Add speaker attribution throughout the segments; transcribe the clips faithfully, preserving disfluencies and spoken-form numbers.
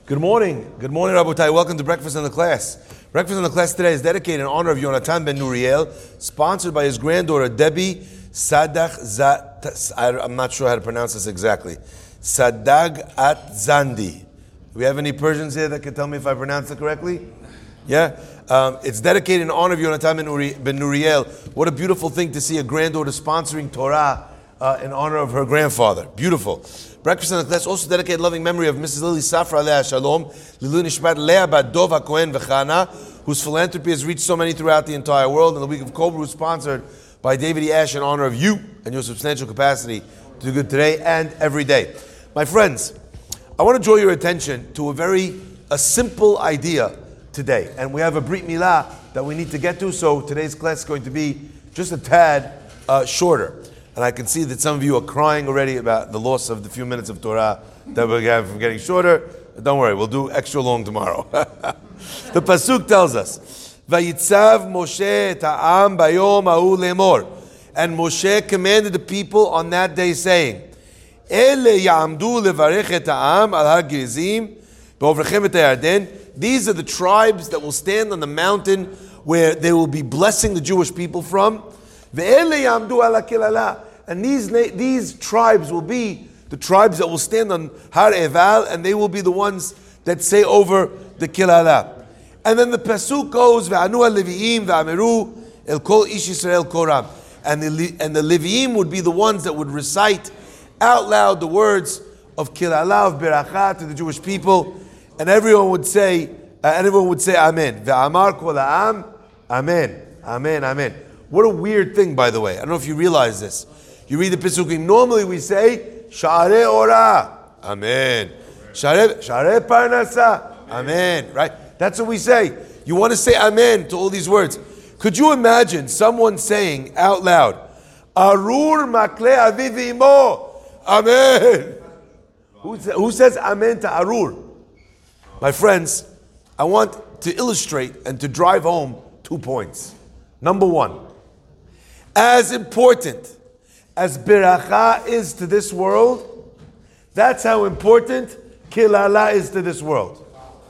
Speaker 1: Good morning. Good morning, Rabotai. Welcome to Breakfast in the Class. Breakfast in the Class today is dedicated in honor of Yonatan ben Nuriel, sponsored by his granddaughter, Debbie Sadag Zat... I'm not sure how to pronounce this exactly. Sadag at Zandi. Do we have any Persians here that can tell me if I pronounce it correctly? Yeah? Um, it's dedicated in honor of Yonatan ben, Uri, ben Nuriel. What a beautiful thing to see a granddaughter sponsoring Torah uh, in honor of her grandfather. Beautiful. Breakfast in the Class also dedicated loving memory of Missus Lily Safra Aleh Shalom, Lilu Nishmat Leah Bat Dov HaKohen V'chana, whose philanthropy has reached so many throughout the entire world, and the week of Cobra was sponsored by David E. Ash in honor of you and your substantial capacity to do good today and every day. My friends, I want to draw your attention to a very a simple idea today, and we have a Brit Milah that we need to get to, so today's class is going to be just a tad uh, shorter. And I can see that some of you are crying already about the loss of the few minutes of Torah that we're having from getting shorter. But don't worry, we'll do extra long tomorrow. The Pasuk tells us, Vayitzav Moshe ta'am bayom ha'u lemor. And Moshe commanded the people on that day, saying, Ele ya'amdu levarech et ha'am al har Gerizim b'ovrechem et ha'Yarden. These are the tribes that will stand on the mountain where they will be blessing the Jewish people from. And these, these tribes will be the tribes that will stand on Har Eval, and they will be the ones that say over the Kilala. And then the Pasuk goes, Ve'anu Leviim ve'ameru el kol ish Yisrael koram. And the, and the Leviim would be the ones that would recite out loud the words of Kilala, of Beracha to the Jewish people, and everyone would say, uh, and everyone would say Amen. Ve'amar kol ha'am, Amen, Amen, Amen. What a weird thing, by the way. I don't know if you realize this. You read the Pesukim. Normally we say, Sha'arei Ora. Amen. Sha'arei Parnasa. Amen. Right? That's what we say. You want to say Amen to all these words. Could you imagine someone saying out loud, Arur Makle Aviv Imo. Amen. Who, who says Amen to Arur? My friends, I want to illustrate and to drive home two points. Number one, as important as Beracha is to this world, that's how important Kilala is to this world.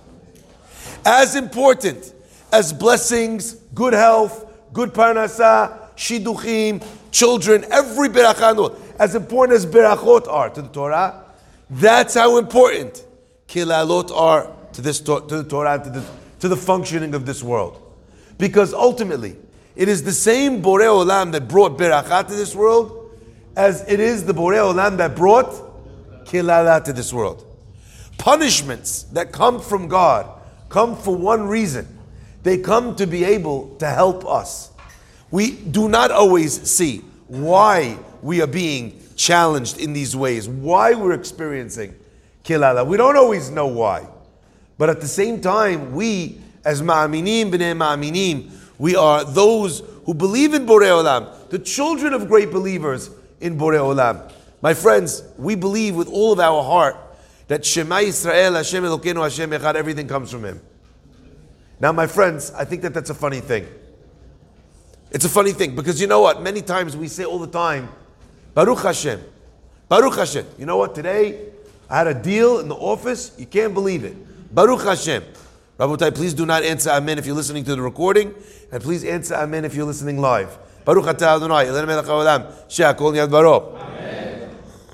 Speaker 1: As important as blessings, good health, good parnasa, shiduchim, children, every Beracha in the world, as important as Berachot are to the Torah, that's how important Kilalot are to this to the Torah, to the, to the functioning of this world. Because ultimately, it is the same Borei Olam that brought Beracha to this world as it is the Borei Olam that brought Kilala to this world. Punishments that come from God come for one reason. They come to be able to help us. We do not always see why we are being challenged in these ways, why we're experiencing Kilala. We don't always know why. But at the same time, we, as Ma'aminim b'nei Ma'aminim, we are those who believe in Borei Olam, the children of great believers in Borei Olam. My friends, we believe with all of our heart that Shema Yisrael, Hashem Elokeinu, Hashem Echad, everything comes from Him. Now, my friends, I think that that's a funny thing. It's a funny thing because you know what? Many times we say all the time, Baruch Hashem, Baruch Hashem. You know what? Today I had a deal in the office. You can't believe it. Baruch Hashem. Rabotai, please do not answer Amen if you're listening to the recording, and please answer Amen if you're listening live. Baruch atah Adonai, Elenu melech haolam, she'akol niyad baro. Amen.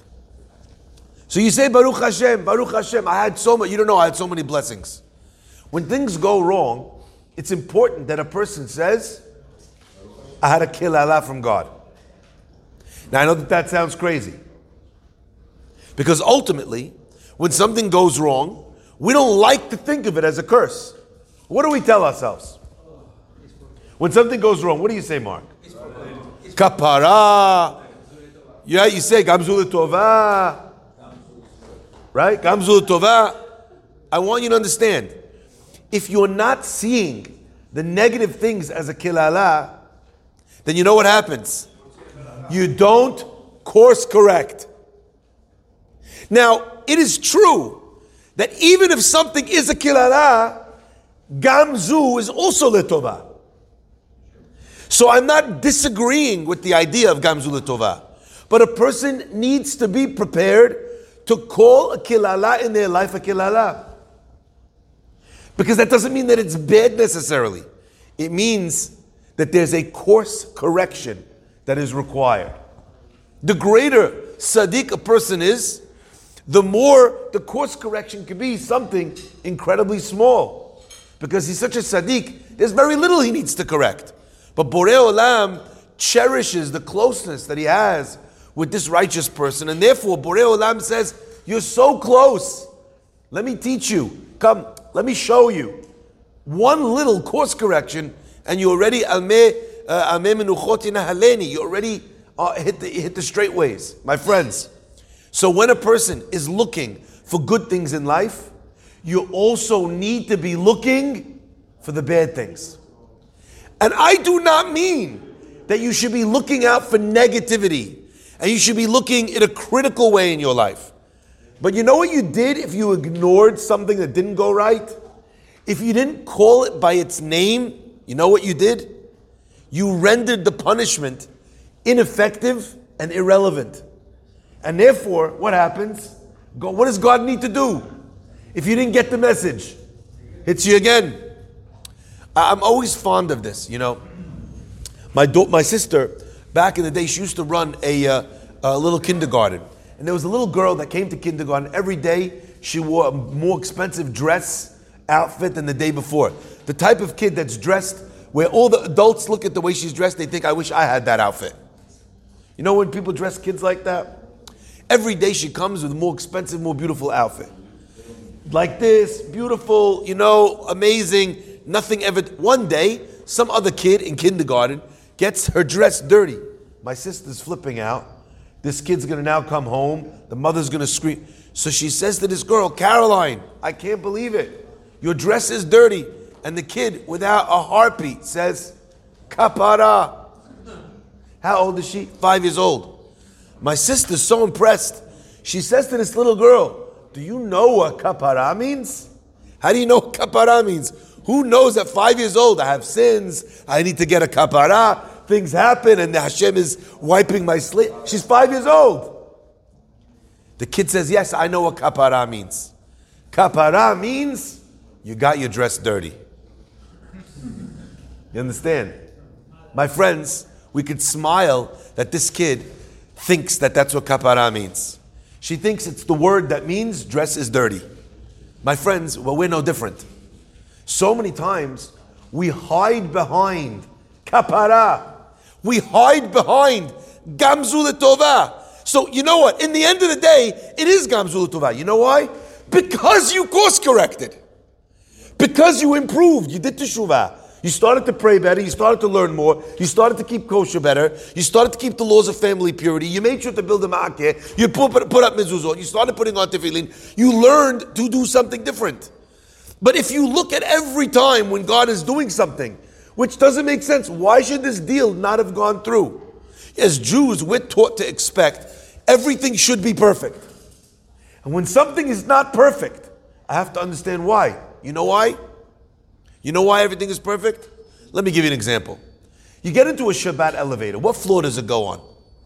Speaker 1: So you say Baruch Hashem, Baruch Hashem. I had so much. You don't know. I had so many blessings. When things go wrong, it's important that a person says, "I had a kilala from God." Now I know that that sounds crazy, because ultimately, when something goes wrong, we don't like to think of it as a curse. What do we tell ourselves? When something goes wrong, what do you say, Mark? Kapara. Yeah, you say Gamzu Tova. Right? Gamzu Tova. I want you to understand, if you're not seeing the negative things as a kilala, then you know what happens. You don't course correct. Now, it is true that even if something is a kilala, Gamzu is also letova. So I'm not disagreeing with the idea of Gamzu letova, but a person needs to be prepared to call a kilala in their life a kilala. Because that doesn't mean that it's bad necessarily. It means that there's a course correction that is required. The greater tzaddik a person is, the more the course correction can be something incredibly small. Because he's such a tzaddik, there's very little he needs to correct. But Borei Olam cherishes the closeness that he has with this righteous person, and therefore Borei Olam says, you're so close. Let me teach you. Come, let me show you. One little course correction, and you already almeh almeh menuchot haleni. You already uh, hit the hit the straight ways, my friends. So when a person is looking for good things in life, you also need to be looking for the bad things. And I do not mean that you should be looking out for negativity and you should be looking in a critical way in your life. But you know what you did if you ignored something that didn't go right? If you didn't call it by its name, you know what you did? You rendered the punishment ineffective and irrelevant. And therefore, what happens? Go, what does God need to do? If you didn't get the message, hits you again. I'm always fond of this, you know. My do- my sister, back in the day, she used to run a, uh, a little kindergarten. And there was a little girl that came to kindergarten. Every day, she wore a more expensive dress outfit than the day before. The type of kid that's dressed where all the adults look at the way she's dressed, they think, I wish I had that outfit. You know when people dress kids like that? Every day she comes with a more expensive, more beautiful outfit. Like this, beautiful, you know, amazing, nothing ever. One day, some other kid in kindergarten gets her dress dirty. My sister's flipping out. This kid's gonna now come home. The mother's gonna scream. So she says to this girl, Caroline, I can't believe it. Your dress is dirty. And the kid, without a heartbeat, says, Kapara. How old is she? Five years old. My sister's so impressed. She says to this little girl, do you know what kapara means? How do you know what kapara means? Who knows at five years old, I have sins, I need to get a kapara, things happen, and Hashem is wiping my slate. She's five years old. The kid says, yes, I know what kapara means. Kapara means you got your dress dirty. You understand? My friends, we could smile that this kid thinks that that's what kapara means. She thinks it's the word that means dress is dirty. My friends, well, we're no different. So many times we hide behind kapara. We hide behind gamzu l'tova. So you know what? In the end of the day, it is gamzu l'tova. You know why? Because you course corrected. Because you improved. You did teshuvah. You started to pray better. You started to learn more. You started to keep kosher better. You started to keep the laws of family purity. You made sure to build a ma'akeh. You put, put up mezuzot. You started putting on tefillin. You learned to do something different. But if you look at every time when God is doing something, which doesn't make sense, why should this deal not have gone through? As Jews, we're taught to expect everything should be perfect. And when something is not perfect, I have to understand why. You know why? You know why everything is perfect? Let me give you an example. You get into a Shabbat elevator. What floor does it go on?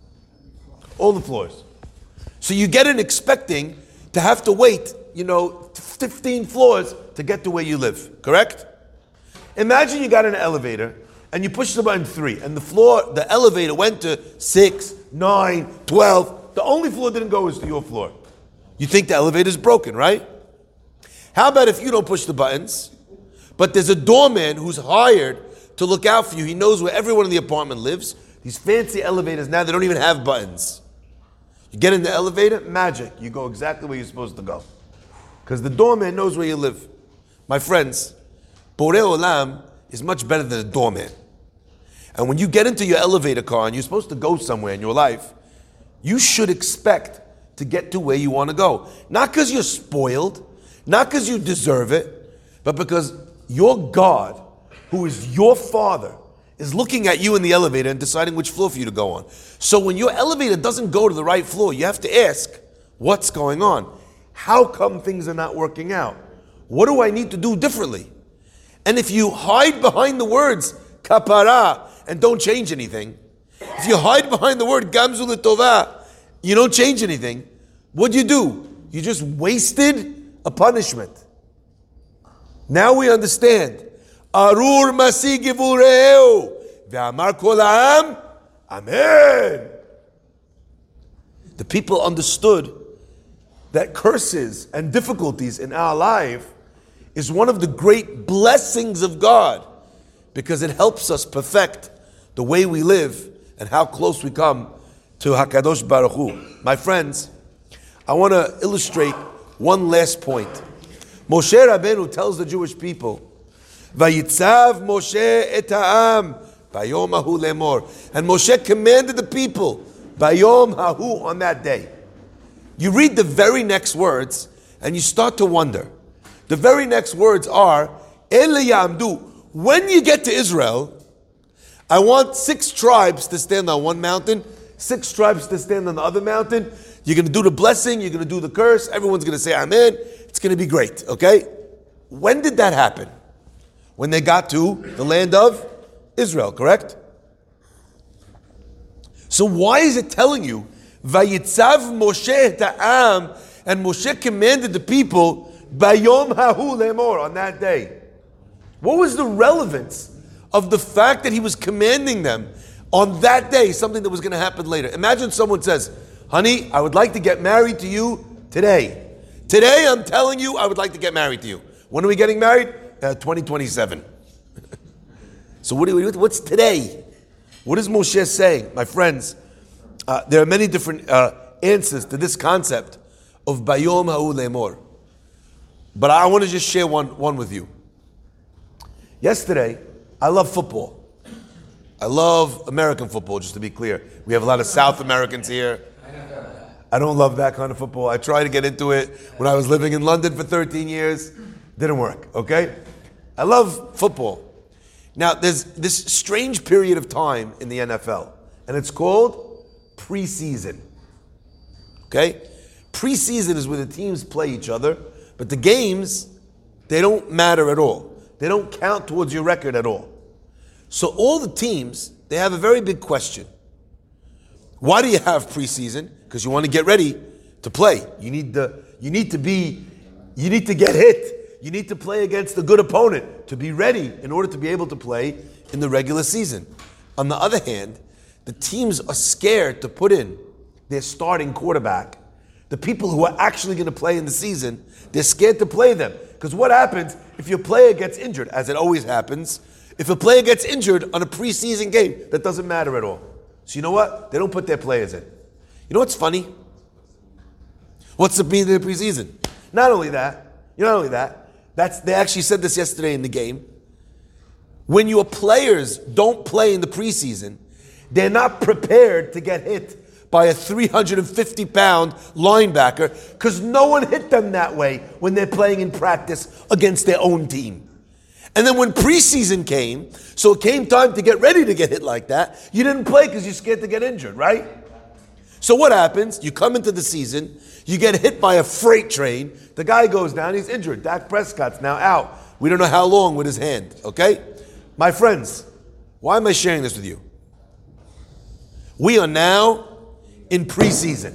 Speaker 1: All the floors. So you get in expecting to have to wait, you know, fifteen floors to get to where you live. Correct? Imagine you got in an elevator and you push the button three and the floor, the elevator went to six, nine, twelve. The only floor that didn't go is to your floor. You think the elevator's broken, right? How about if you don't push the buttons, but there's a doorman who's hired to look out for you. He knows where everyone in the apartment lives. These fancy elevators now, they don't even have buttons. You get in the elevator, magic. You go exactly where you're supposed to go. Because the doorman knows where you live. My friends, Borei Olam is much better than a doorman. And when you get into your elevator car and you're supposed to go somewhere in your life, you should expect to get to where you want to go. Not because you're spoiled, not because you deserve it, but because your God, who is your Father, is looking at you in the elevator and deciding which floor for you to go on. So when your elevator doesn't go to the right floor, you have to ask, what's going on? How come things are not working out? What do I need to do differently? And if you hide behind the words kapara and don't change anything, if you hide behind the word gamzu l'tova, you don't change anything, what do you do? You just wasted a punishment. Now we understand. Arur masi givureu. Ve'amar kol ha'am. Amen. The people understood that curses and difficulties in our life is one of the great blessings of God, because it helps us perfect the way we live and how close we come to HaKadosh Baruch Hu. My friends, I want to illustrate one last point. Moshe Rabbeinu tells the Jewish people, Vayitzav Moshe et ha'am bayom hahu lemor. And Moshe commanded the people, bayom hahu, on that day. You read the very next words and you start to wonder. The very next words are, Ele ya'amdu. When you get to Israel, I want six tribes to stand on one mountain, six tribes to stand on the other mountain. You're going to do the blessing, you're going to do the curse, everyone's going to say amen. It's going to be great, okay? When did that happen? When they got to the land of Israel, correct? So why is it telling you, Vayitzav Moshe ta'am, and Moshe commanded the people, Bayom hahu lemor, on that day? What was the relevance of the fact that he was commanding them on that day, something that was going to happen later? Imagine someone says, honey, I would like to get married to you today. Today I'm telling you I would like to get married to you. When are we getting married? Uh, twenty twenty-seven. So what do we, what's today? What is Moshe saying? My friends, uh, there are many different uh, answers to this concept of Bayom Ha'u Lemor. But I want to just share one, one with you. Yesterday, I love football. I love American football, just to be clear. We have a lot of South Americans here. I don't love that kind of football. I tried to get into it when I was living in London for thirteen years. Didn't work, okay? I love football. Now, there's this strange period of time in the N F L, and it's called preseason. Okay? Preseason is where the teams play each other, but the games, they don't matter at all. They don't count towards your record at all. So all the teams, they have a very big question. Why do you have preseason? Because you want to get ready to play. You need the, you need to be, you need to get hit. You need to play against a good opponent to be ready in order to be able to play in the regular season. On the other hand, the teams are scared to put in their starting quarterback. The people who are actually going to play in the season, they're scared to play them. Because what happens if your player gets injured, as it always happens? If a player gets injured on a preseason game, that doesn't matter at all. So you know what? They don't put their players in. You know what's funny? What's the meaning of the preseason? Not only that, you know, not only that, that's, they actually said this yesterday in the game. When your players don't play in the preseason, they're not prepared to get hit by a three hundred fifty pound linebacker, because no one hit them that way when they're playing in practice against their own team. And then when preseason came, so it came time to get ready to get hit like that, you didn't play because you're scared to get injured, right? So what happens? You come into the season, you get hit by a freight train, the guy goes down, he's injured. Dak Prescott's now out. We don't know how long with his hand, okay? My friends, why am I sharing this with you? We are now in preseason.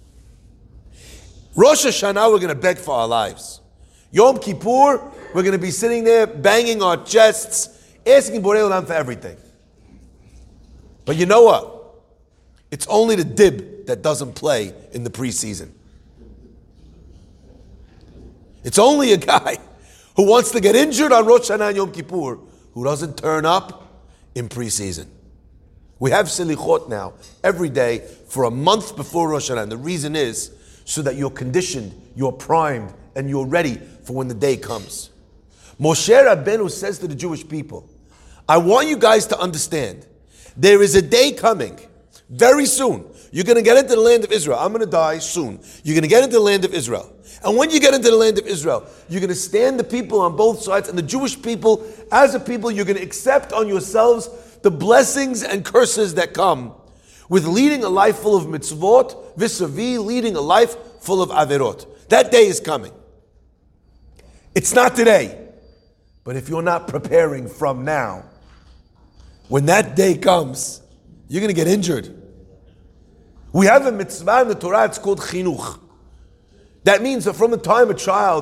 Speaker 1: Rosh Hashanah, we're going to beg for our lives. Yom Kippur, we're going to be sitting there banging our chests, asking Borei Olam for everything. But you know what? It's only the dib that doesn't play in the preseason. It's only a guy who wants to get injured on Rosh Hashanah and Yom Kippur who doesn't turn up in preseason. We have Selichot now every day for a month before Rosh Hashanah. And the reason is so that you're conditioned, you're primed, and you're ready for when the day comes. Moshe Rabbeinu says to the Jewish people, I want you guys to understand, there is a day coming, very soon. You're going to get into the land of Israel. I'm going to die soon. You're going to get into the land of Israel. And when you get into the land of Israel, you're going to stand the people on both sides, and the Jewish people, as a people, you're going to accept on yourselves the blessings and curses that come with leading a life full of mitzvot, vis-a-vis leading a life full of averot. That day is coming. It's not today. But if you're not preparing from now, when that day comes, you're going to get injured. We have a mitzvah in the Torah, it's called chinuch. That means that from the time a child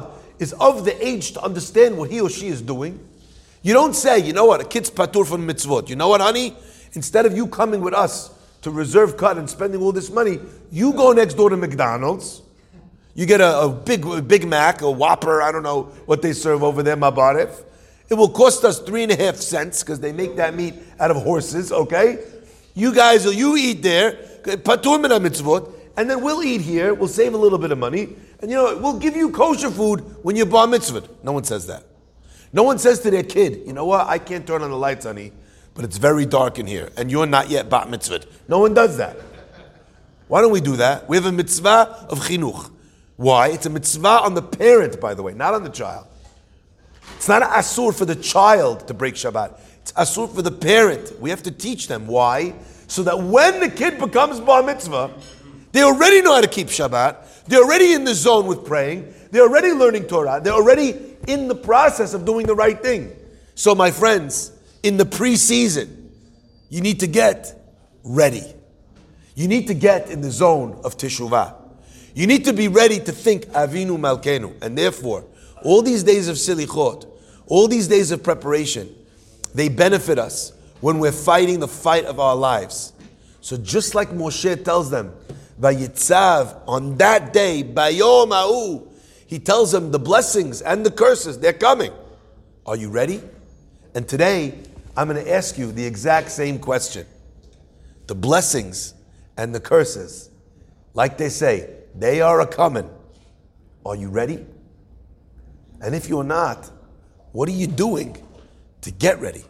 Speaker 1: is of the age to understand what he or she is doing, you don't say, you know what, a kid's patur from mitzvot. You know what, honey? Instead of you coming with us to reserve cut and spending all this money, you go next door to McDonald's. You get a, a big a Big Mac, a Whopper, I don't know what they serve over there, Mabaref. It will cost us three and a half cents because they make that meat out of horses, okay? You guys, you eat there, patur min mitzvot, and then we'll eat here, we'll save a little bit of money, and you know, we'll give you kosher food when you're bar mitzvah. No one says that. No one says to their kid, you know what, I can't turn on the lights, honey, but it's very dark in here, and you're not yet bat mitzvah. No one does that. Why don't we do that? We have a mitzvah of chinuch. Why? It's a mitzvah on the parent, by the way, not on the child. It's not an asur for the child to break Shabbat. It's asur for the parent. We have to teach them. Why? So that when the kid becomes bar mitzvah, they already know how to keep Shabbat. They're already in the zone with praying. They're already learning Torah. They're already in the process of doing the right thing. So my friends, in the preseason, you need to get ready. You need to get in the zone of teshuvah. You need to be ready to think Avinu Malkenu. And therefore, all these days of silichot, all these days of preparation, they benefit us when we're fighting the fight of our lives. So just like Moshe tells them, Vayitzav, on that day, Bayom Ha'u, he tells them the blessings and the curses, they're coming. Are you ready? And today, I'm going to ask you the exact same question. The blessings and the curses, like they say, they are a coming. Are you ready? And if you're not, what are you doing to get ready?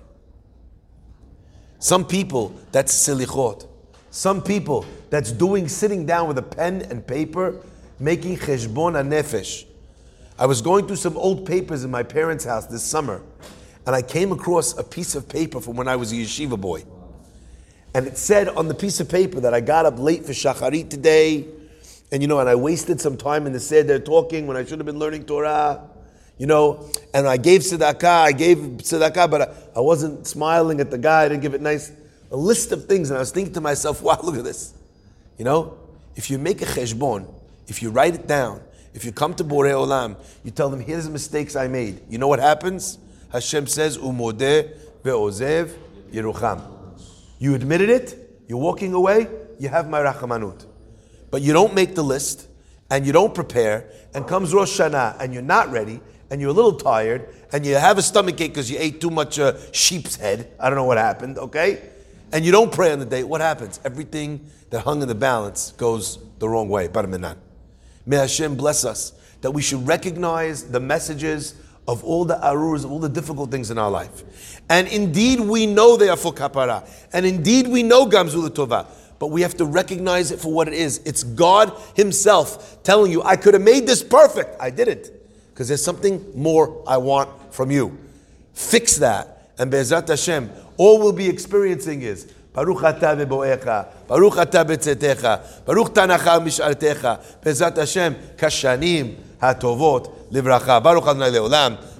Speaker 1: Some people, that's silichot. Some people, that's doing, sitting down with a pen and paper, making cheshbon hanefesh. I was going through some old papers in my parents' house this summer, and I came across a piece of paper from when I was a yeshiva boy. And it said on the piece of paper that I got up late for shacharit today, and you know, and I wasted some time in the seder talking when I should have been learning Torah, you know, and I gave tzedakah, I gave tzedakah, but I, I wasn't smiling at the guy, I didn't give it nice, a list of things, and I was thinking to myself, wow, look at this. You know, if you make a cheshbon, if you write it down, if you come to Borei Olam, you tell them, here's the mistakes I made. You know what happens? Hashem says, Umodeh ve'ozev yerucham. You admitted it, you're walking away, you have my rachamanut. But you don't make the list, and you don't prepare, and comes Rosh Hashanah, and you're not ready, and you're a little tired, and you have a stomach ache because you ate too much uh, sheep's head. I don't know what happened, okay? And you don't pray on the day. What happens? Everything that hung in the balance goes the wrong way. Baraminan. May Hashem bless us that we should recognize the messages of all the arurs, of all the difficult things in our life. And indeed we know they are for kapara. And indeed we know gamzu l'tova. But we have to recognize it for what it is. It's God Himself telling you, I could have made this perfect. I didn't. Because there's something more I want from you. Fix that. And Be'ezrat Hashem, all we'll be experiencing is Baruch atah beboecha, Baruch atah betzetecha, Baruch tanacha mishartecha, Be'ezrat Hashem, kashanim hatovot livracha. Baruch Adonai leolam.